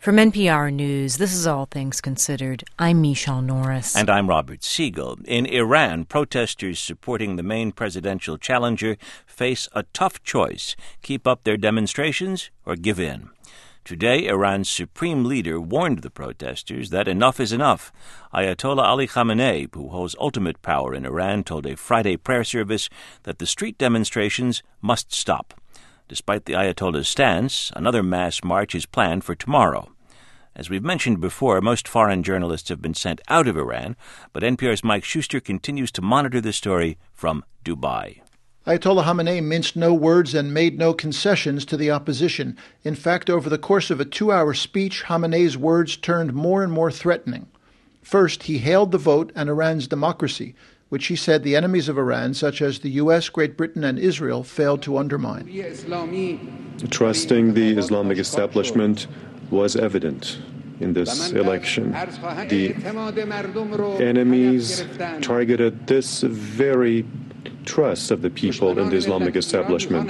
From NPR News, this is All Things Considered. I'm Michelle Norris. And I'm Robert Siegel. In Iran, protesters supporting the main presidential challenger face a tough choice: keep up their demonstrations or give in. Today, Iran's supreme leader warned the protesters that enough is enough. Ayatollah Ali Khamenei, who holds ultimate power in Iran, told a Friday prayer service that the street demonstrations must stop. Despite the Ayatollah's stance, another mass march is planned for tomorrow. As we've mentioned before, most foreign journalists have been sent out of Iran, but NPR's Mike Schuster continues to monitor the story from Dubai. Ayatollah Khamenei minced no words and made no concessions to the opposition. In fact, over the course of a 2-hour speech, Khamenei's words turned more and more threatening. First, he hailed the vote and Iran's democracy, which he said the enemies of Iran, such as the U.S., Great Britain, and Israel, failed to undermine. Trusting the Islamic establishment was evident in this election. The enemies targeted this very trust of the people in the Islamic establishment.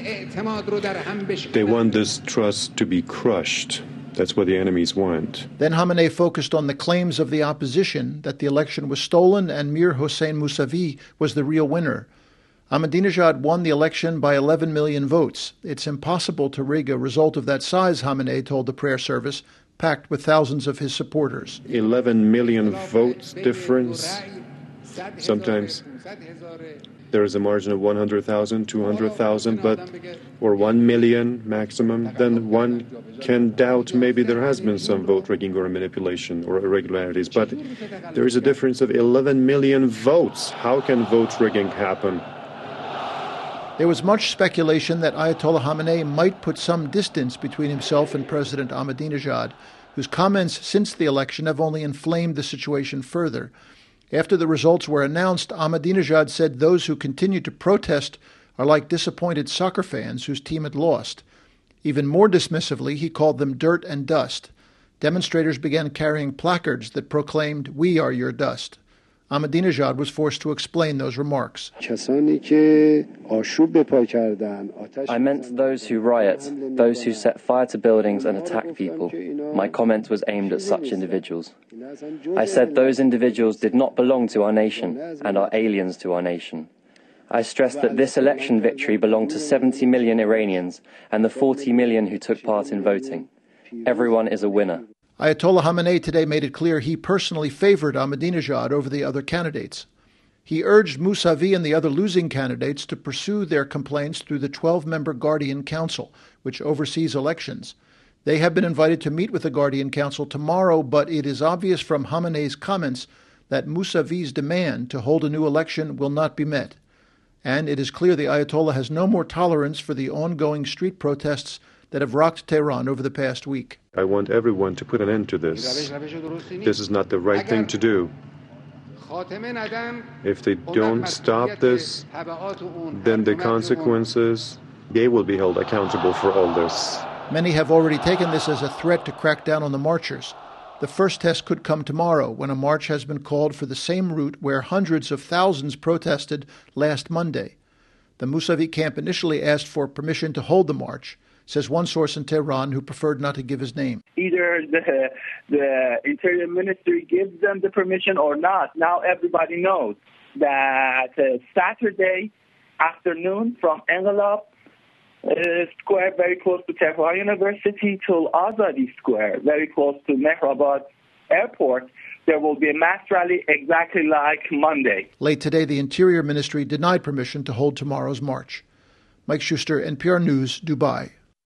They want this trust to be crushed. That's what the enemies want. Then Khamenei focused on the claims of the opposition that the election was stolen and Mir Hossein Mousavi was the real winner. Ahmadinejad won the election by 11 million votes. It's impossible to rig a result of that size, Khamenei told the prayer service, packed with thousands of his supporters. 11 million votes difference. Sometimes there is a margin of 100,000, 200,000, or 1 million maximum. Then one can doubt maybe there has been some vote rigging or manipulation or irregularities. But there is a difference of 11 million votes. How can vote rigging happen? There was much speculation that Ayatollah Khamenei might put some distance between himself and President Ahmadinejad, whose comments since the election have only inflamed the situation further. After the results were announced, Ahmadinejad said those who continued to protest are like disappointed soccer fans whose team had lost. Even more dismissively, he called them dirt and dust. Demonstrators began carrying placards that proclaimed, "We are your dust." Ahmadinejad was forced to explain those remarks. I meant those who riot, those who set fire to buildings and attack people. My comment was aimed at such individuals. I said those individuals did not belong to our nation and are aliens to our nation. I stressed that this election victory belonged to 70 million Iranians and the 40 million who took part in voting. Everyone is a winner. Ayatollah Khamenei today made it clear he personally favored Ahmadinejad over the other candidates. He urged Mousavi and the other losing candidates to pursue their complaints through the 12-member Guardian Council, which oversees elections. They have been invited to meet with the Guardian Council tomorrow, but it is obvious from Khamenei's comments that Mousavi's demand to hold a new election will not be met. And it is clear the Ayatollah has no more tolerance for the ongoing street protests that have rocked Tehran over the past week. I want everyone to put an end to this. This is not the right thing to do. If they don't stop this, then the consequences, they will be held accountable for all this. Many have already taken this as a threat to crack down on the marchers. The first test could come tomorrow when a march has been called for the same route where hundreds of thousands protested last Monday. The Mousavi camp initially asked for permission to hold the march, says one source in Tehran who preferred not to give his name. Either the Interior Ministry gives them the permission or not. Now everybody knows that Saturday afternoon from Engelab Square, very close to Tehran University, till Azadi Square, very close to Mehrabad Airport, there will be a mass rally exactly like Monday. Late today, the Interior Ministry denied permission to hold tomorrow's march. Mike Schuster, NPR News, Dubai.